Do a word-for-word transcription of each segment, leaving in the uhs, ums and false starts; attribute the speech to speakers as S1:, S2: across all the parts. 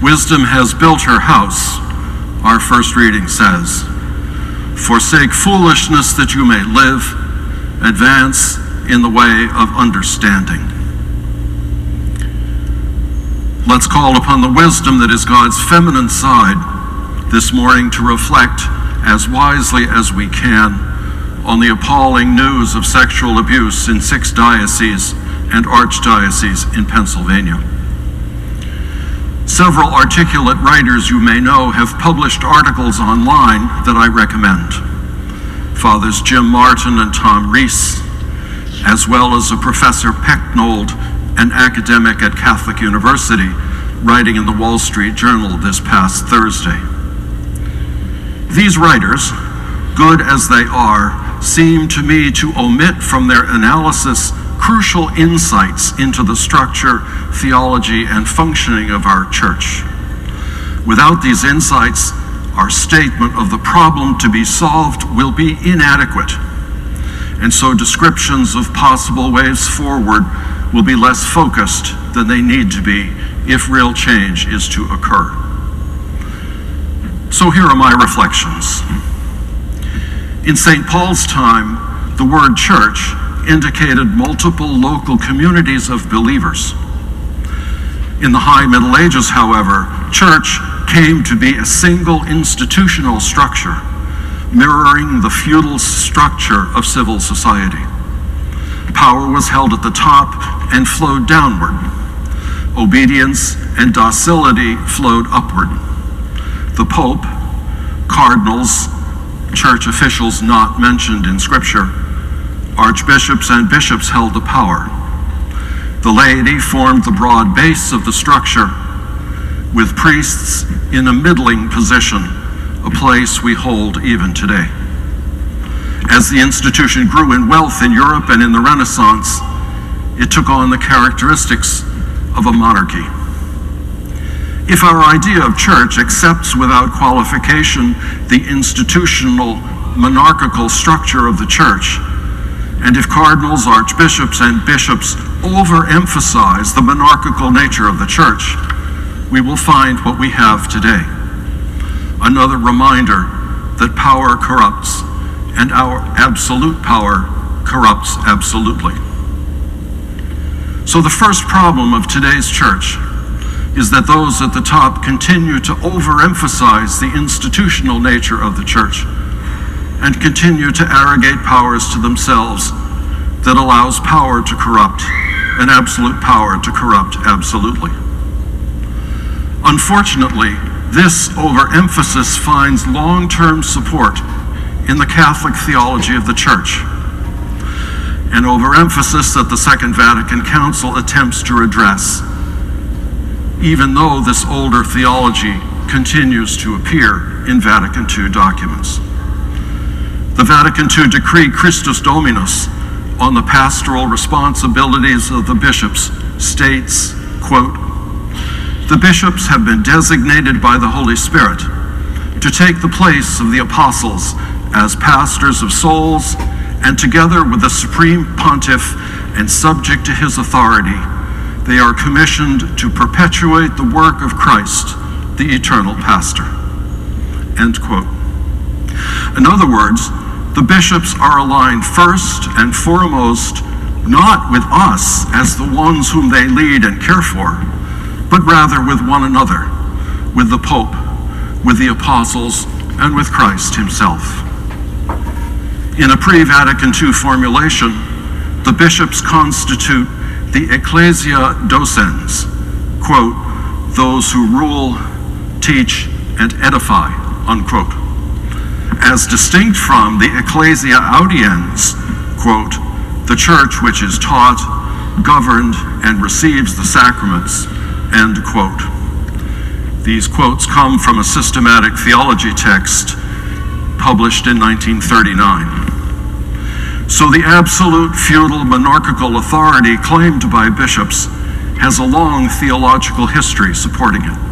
S1: Wisdom has built her house, our first reading says. Forsake foolishness that you may live, advance in the way of understanding. Let's call upon the wisdom that is God's feminine side this morning to reflect as wisely as we can on the appalling news of sexual abuse in six dioceses and archdioceses in Pennsylvania. Several articulate writers you may know have published articles online that I recommend. Fathers Jim Martin and Tom Rees, as well as a Professor Pecknold, an academic at Catholic University, writing in the Wall Street Journal this past Thursday. These writers, good as they are, seem to me to omit from their analysis crucial insights into the structure, theology, and functioning of our church. Without these insights, our statement of the problem to be solved will be inadequate, and so descriptions of possible ways forward will be less focused than they need to be if real change is to occur. So here are my reflections. In Saint Paul's time, the word church indicated multiple local communities of believers. In the High Middle Ages, however, church came to be a single institutional structure, mirroring the feudal structure of civil society. Power was held at the top and flowed downward. Obedience and docility flowed upward. The Pope, cardinals, church officials not mentioned in Scripture, archbishops and bishops held the power. The laity formed the broad base of the structure, with priests in a middling position, a place we hold even today. As the institution grew in wealth in Europe and in the Renaissance, it took on the characteristics of a monarchy. If our idea of church accepts without qualification the institutional monarchical structure of the church, and if cardinals, archbishops, and bishops overemphasize the monarchical nature of the church, we will find what we have today. Another reminder that power corrupts, and our absolute power corrupts absolutely. So the first problem of today's church is that those at the top continue to overemphasize the institutional nature of the church and continue to arrogate powers to themselves that allows power to corrupt and absolute power to corrupt absolutely. Unfortunately, this overemphasis finds long-term support in the Catholic theology of the Church, an overemphasis that the Second Vatican Council attempts to redress, even though this older theology continues to appear in Vatican Two documents. The Vatican Two decree Christus Dominus on the pastoral responsibilities of the bishops states, quote, "The bishops have been designated by the Holy Spirit to take the place of the apostles as pastors of souls, and together with the Supreme Pontiff and subject to his authority, they are commissioned to perpetuate the work of Christ, the eternal pastor." End quote. In other words, the bishops are aligned first and foremost not with us as the ones whom they lead and care for, but rather with one another, with the Pope, with the apostles, and with Christ himself. In a pre-Vatican Two formulation, the bishops constitute the Ecclesia Docens, quote, "those who rule, teach, and edify," unquote, as distinct from the Ecclesia Audiens, quote, "the church which is taught, governed, and receives the sacraments," end quote. These quotes come from a systematic theology text published in nineteen thirty-nine. So the absolute feudal monarchical authority claimed by bishops has a long theological history supporting it.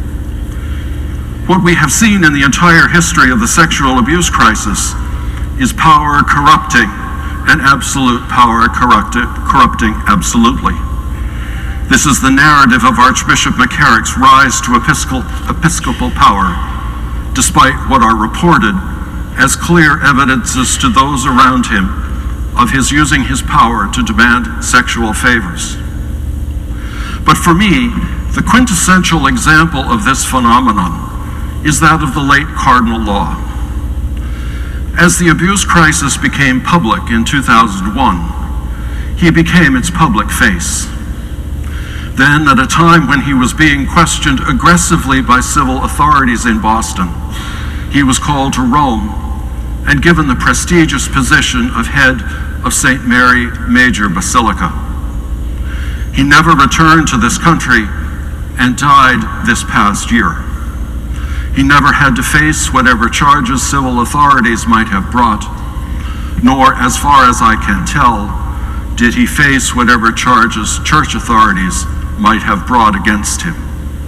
S1: What we have seen in the entire history of the sexual abuse crisis is power corrupting and absolute power corrupted, corrupting absolutely. This is the narrative of Archbishop McCarrick's rise to episcopal, episcopal power, despite what are reported as clear evidences to those around him of his using his power to demand sexual favors. But for me, the quintessential example of this phenomenon is that of the late Cardinal Law. As the abuse crisis became public in two thousand one, he became its public face. Then, at a time when he was being questioned aggressively by civil authorities in Boston, he was called to Rome and given the prestigious position of head of Saint Mary Major Basilica. He never returned to this country and died this past year. He never had to face whatever charges civil authorities might have brought, nor, as far as I can tell, did he face whatever charges church authorities might have brought against him.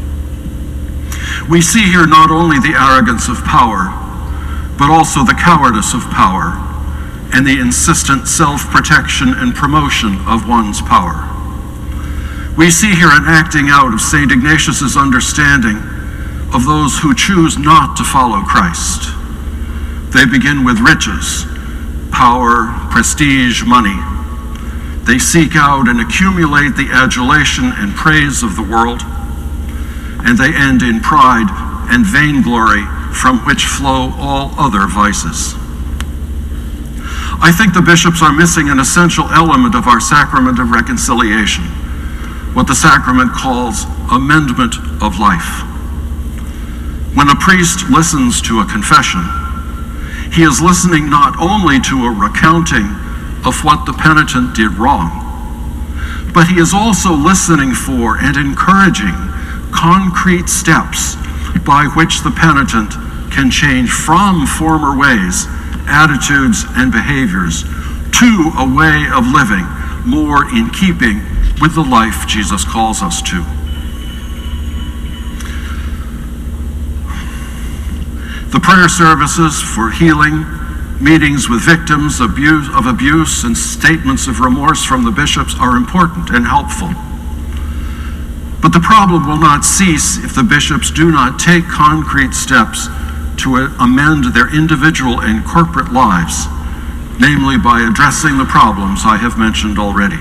S1: We see here not only the arrogance of power, but also the cowardice of power and the insistent self-protection and promotion of one's power. We see here an acting out of Saint Ignatius's understanding of those who choose not to follow Christ. They begin with riches, power, prestige, money. They seek out and accumulate the adulation and praise of the world, and they end in pride and vainglory from which flow all other vices. I think the bishops are missing an essential element of our sacrament of reconciliation, what the sacrament calls amendment of life. When a priest listens to a confession, he is listening not only to a recounting of what the penitent did wrong, but he is also listening for and encouraging concrete steps by which the penitent can change from former ways, attitudes, and behaviors to a way of living more in keeping with the life Jesus calls us to. The prayer services for healing, meetings with victims of abuse, of abuse and statements of remorse from the bishops are important and helpful. But the problem will not cease if the bishops do not take concrete steps to amend their individual and corporate lives, namely by addressing the problems I have mentioned already.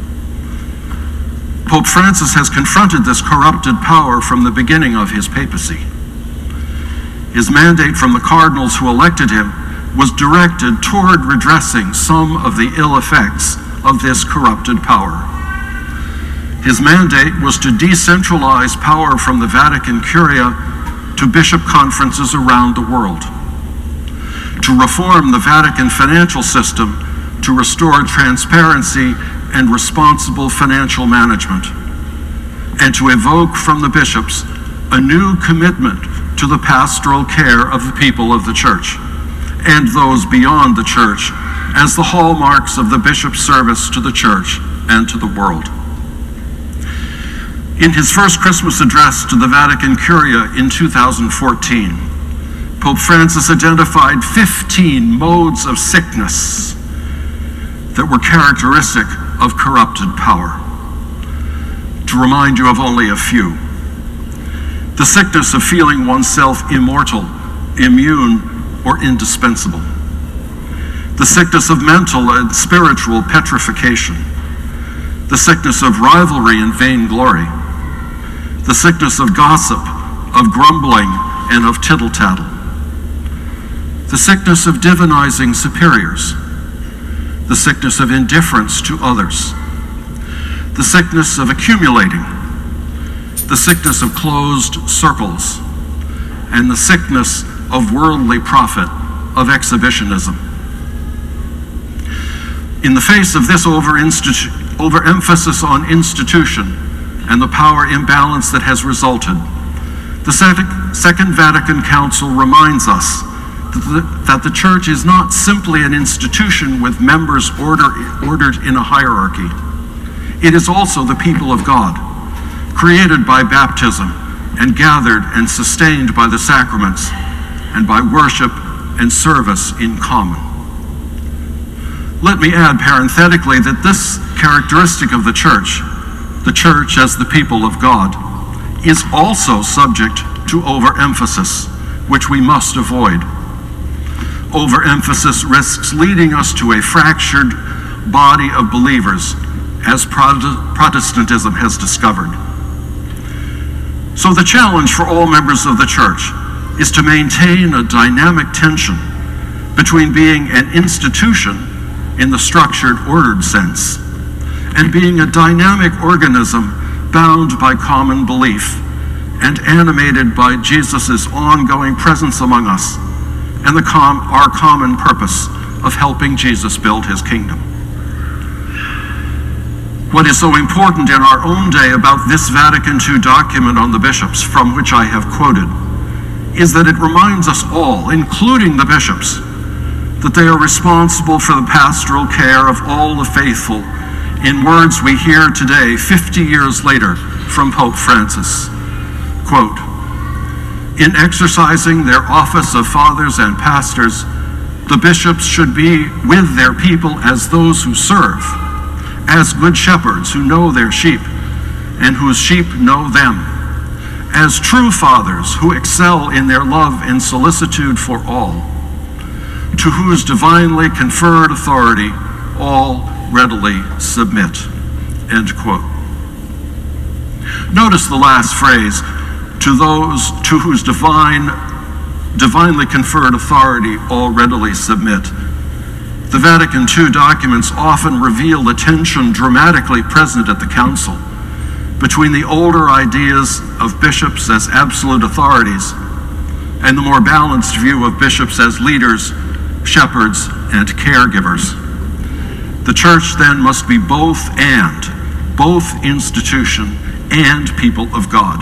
S1: Pope Francis has confronted this corrupted power from the beginning of his papacy. His mandate from the cardinals who elected him was directed toward redressing some of the ill effects of this corrupted power. His mandate was to decentralize power from the Vatican Curia to bishop conferences around the world, to reform the Vatican financial system to restore transparency and responsible financial management, and to evoke from the bishops a new commitment to the pastoral care of the people of the Church and those beyond the Church as the hallmarks of the bishop's service to the Church and to the world. In his first Christmas address to the Vatican Curia in two thousand fourteen, Pope Francis identified fifteen modes of sickness that were characteristic of corrupted power. To remind you of only a few: the sickness of feeling oneself immortal, immune, or indispensable; the sickness of mental and spiritual petrification; the sickness of rivalry and vainglory; the sickness of gossip, of grumbling, and of tittle-tattle; the sickness of divinizing superiors; the sickness of indifference to others; the sickness of accumulating; the sickness of closed circles; and the sickness of worldly profit, of exhibitionism. In the face of this over-institu- overemphasis on institution and the power imbalance that has resulted, the Second Vatican Council reminds us that the, that the Church is not simply an institution with members order, ordered in a hierarchy. It is also the people of God, created by baptism and gathered and sustained by the sacraments and by worship and service in common. Let me add parenthetically that this characteristic of the Church, the church as the people of God, is also subject to overemphasis, which we must avoid. Overemphasis risks leading us to a fractured body of believers, as Protestantism has discovered. So the challenge for all members of the church is to maintain a dynamic tension between being an institution in the structured, ordered sense and being a dynamic organism bound by common belief and animated by Jesus' ongoing presence among us and the com- our common purpose of helping Jesus build his kingdom. What is so important in our own day about this Vatican Two document on the bishops, from which I have quoted, is that it reminds us all, including the bishops, that they are responsible for the pastoral care of all the faithful, in words we hear today, fifty years later, from Pope Francis. Quote, "In exercising their office of fathers and pastors, the bishops should be with their people as those who serve, as good shepherds who know their sheep and whose sheep know them, as true fathers who excel in their love and solicitude for all, to whose divinely conferred authority all readily submit." End quote. Notice the last phrase, to those to whose divine, divinely conferred authority all readily submit. The Vatican Two documents often reveal the tension dramatically present at the Council between the older ideas of bishops as absolute authorities and the more balanced view of bishops as leaders, shepherds, and caregivers. The church then must be both and, both institution and people of God.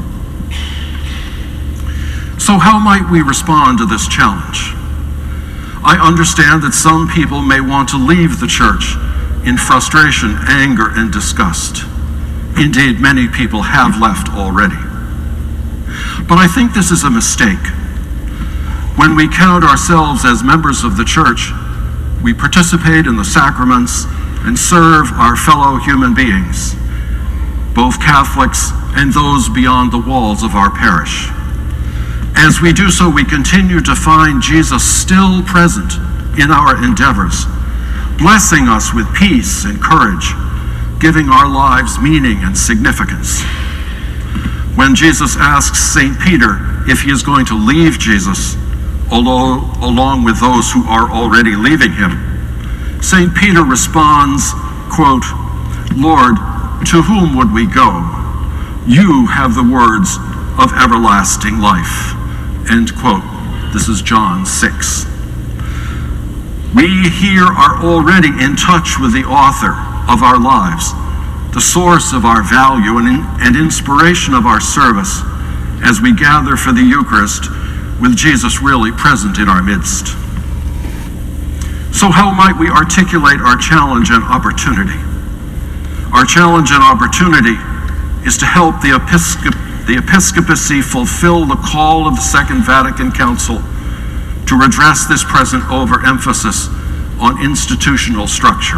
S1: So how might we respond to this challenge? I understand that some people may want to leave the church in frustration, anger, and disgust. Indeed, many people have left already. But I think this is a mistake. When we count ourselves as members of the church, we participate in the sacraments and serve our fellow human beings, both Catholics and those beyond the walls of our parish. As we do so, we continue to find Jesus still present in our endeavors, blessing us with peace and courage, giving our lives meaning and significance. When Jesus asks Saint Peter if he is going to leave Jesus, although, along with those who are already leaving him, Saint Peter responds, quote, "Lord, to whom would we go? You have the words of everlasting life." End quote. This is John six. We here are already in touch with the author of our lives, the source of our value and, in, and inspiration of our service as we gather for the Eucharist with Jesus really present in our midst. So how might we articulate our challenge and opportunity? Our challenge and opportunity is to help the Episcopal the Episcopacy fulfill the call of the Second Vatican Council to redress this present overemphasis on institutional structure.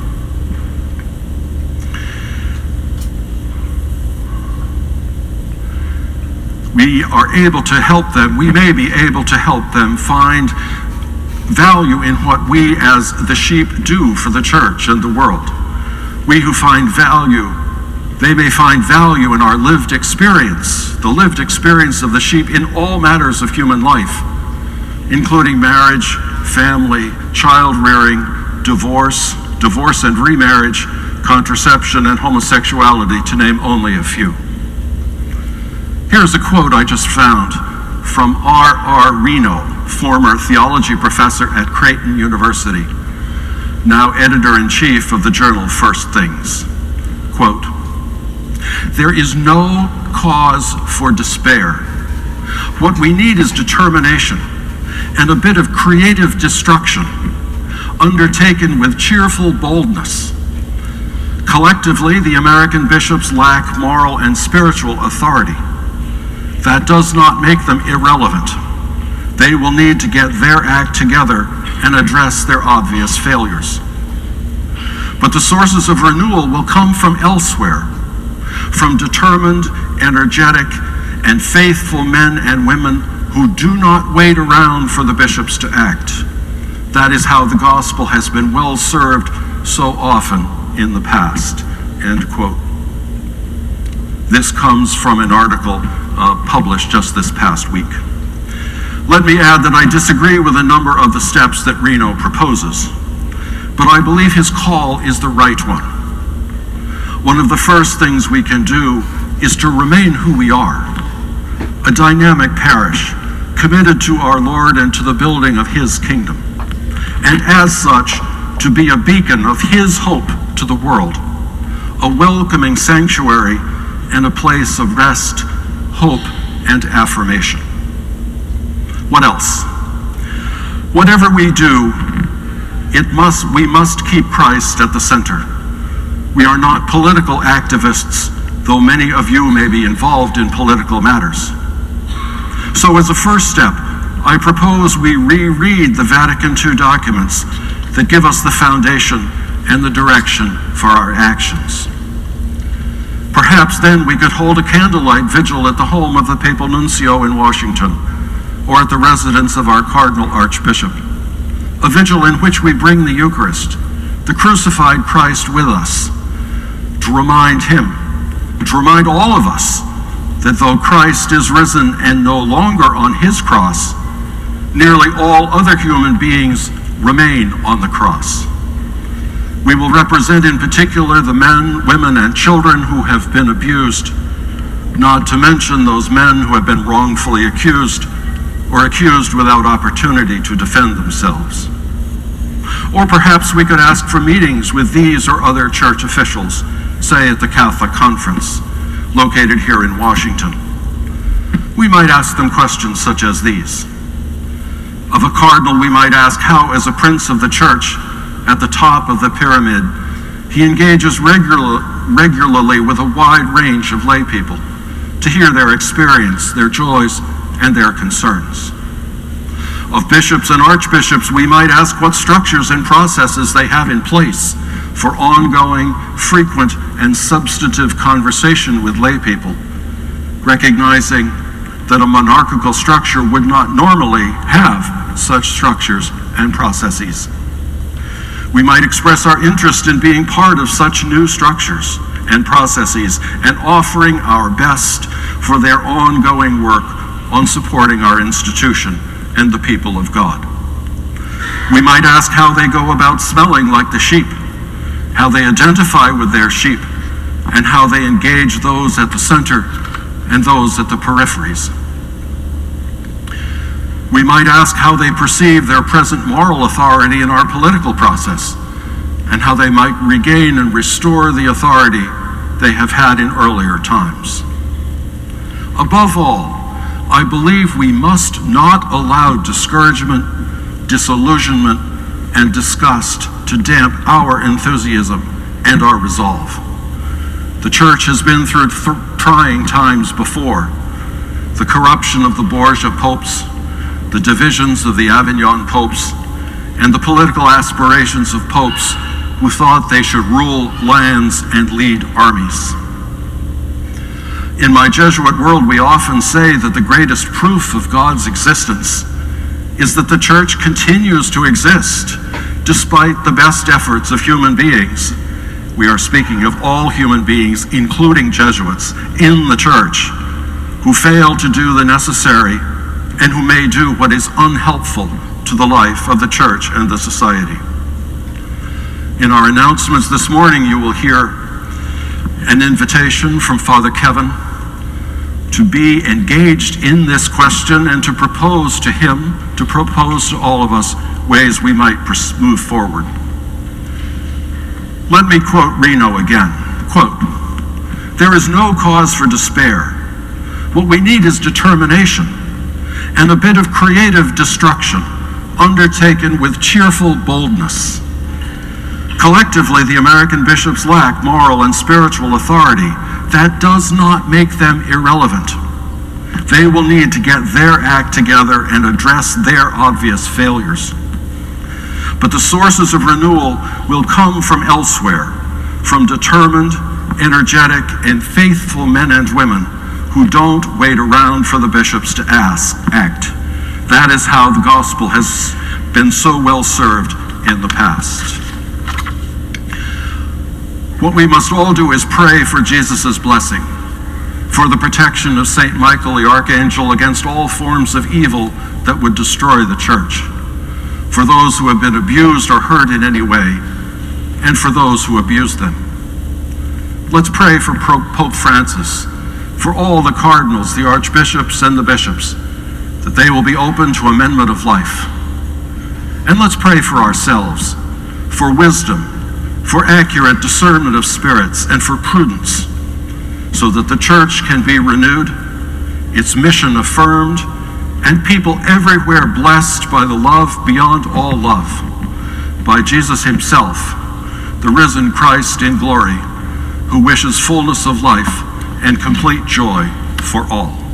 S1: We are able to help them, we may be able to help them find value in what we as the sheep do for the church and the world. We who find value They may find value in our lived experience, the lived experience of the sheep in all matters of human life, including marriage, family, child rearing, divorce, divorce and remarriage, contraception, and homosexuality, to name only a few. Here's a quote I just found from R R Reno, former theology professor at Creighton University, now editor-in-chief of the journal First Things. Quote, "There is no cause for despair. What we need is determination and a bit of creative destruction, undertaken with cheerful boldness. Collectively, the American bishops lack moral and spiritual authority. That does not make them irrelevant. They will need to get their act together and address their obvious failures. But the sources of renewal will come from elsewhere, from determined, energetic, and faithful men and women who do not wait around for the bishops to act. That is how the gospel has been well served so often in the past." End quote. This comes from an article uh, published just this past week. Let me add that I disagree with a number of the steps that Reno proposes, but I believe his call is the right one. One of the first things we can do is to remain who we are, a dynamic parish committed to our Lord and to the building of his kingdom, and as such, to be a beacon of his hope to the world, a welcoming sanctuary and a place of rest, hope, and affirmation. What else? Whatever we do, it must, we must keep Christ at the center. We are not political activists, though many of you may be involved in political matters. So as a first step, I propose we reread the Vatican Two documents that give us the foundation and the direction for our actions. Perhaps then we could hold a candlelight vigil at the home of the Papal Nuncio in Washington, or at the residence of our Cardinal Archbishop, a vigil in which we bring the Eucharist, the crucified Christ with us, to remind him, to remind all of us that though Christ is risen and no longer on his cross, nearly all other human beings remain on the cross. We will represent in particular the men, women, and children who have been abused, not to mention those men who have been wrongfully accused or accused without opportunity to defend themselves. Or perhaps we could ask for meetings with these or other church officials, say at the Catholic Conference, located here in Washington. We might ask them questions such as these. Of a cardinal, we might ask how, as a prince of the church, at the top of the pyramid, he engages regular, regularly with a wide range of lay people to hear their experience, their joys, and their concerns. Of bishops and archbishops, we might ask what structures and processes they have in place for ongoing, frequent, and substantive conversation with lay people, recognizing that a monarchical structure would not normally have such structures and processes. We might express our interest in being part of such new structures and processes and offering our best for their ongoing work on supporting our institution and the people of God. We might ask how they go about smelling like the sheep, how they identify with their sheep, and how they engage those at the center and those at the peripheries. We might ask how they perceive their present moral authority in our political process, and how they might regain and restore the authority they have had in earlier times. Above all, I believe we must not allow discouragement, disillusionment, and disgust to damp our enthusiasm and our resolve. The Church has been through th- trying times before. The corruption of the Borgia popes, the divisions of the Avignon popes, and the political aspirations of popes who thought they should rule lands and lead armies. In my Jesuit world, we often say that the greatest proof of God's existence is that the Church continues to exist despite the best efforts of human beings. We are speaking of all human beings, including Jesuits, in the Church, who fail to do the necessary and who may do what is unhelpful to the life of the Church and the society. In our announcements this morning, you will hear an invitation from Father Kevin to be engaged in this question and to propose to him, to propose to all of us ways we might move forward. Let me quote Reno again. Quote, "There is no cause for despair. What we need is determination and a bit of creative destruction undertaken with cheerful boldness. Collectively, the American bishops lack moral and spiritual authority. That does not make them irrelevant. They will need to get their act together and address their obvious failures. But the sources of renewal will come from elsewhere, from determined, energetic and faithful men and women who don't wait around for the bishops to ask, act. That is how the gospel has been so well served in the past. What we must all do is pray for Jesus' blessing, for the protection of Saint Michael the Archangel against all forms of evil that would destroy the church, for those who have been abused or hurt in any way, and for those who abuse them. Let's pray for Pope Francis, for all the cardinals, the archbishops, and the bishops, that they will be open to amendment of life. And let's pray for ourselves, for wisdom, for accurate discernment of spirits, and for prudence, so that the church can be renewed, its mission affirmed, and people everywhere blessed by the love beyond all love, by Jesus himself, the risen Christ in glory, who wishes fullness of life and complete joy for all.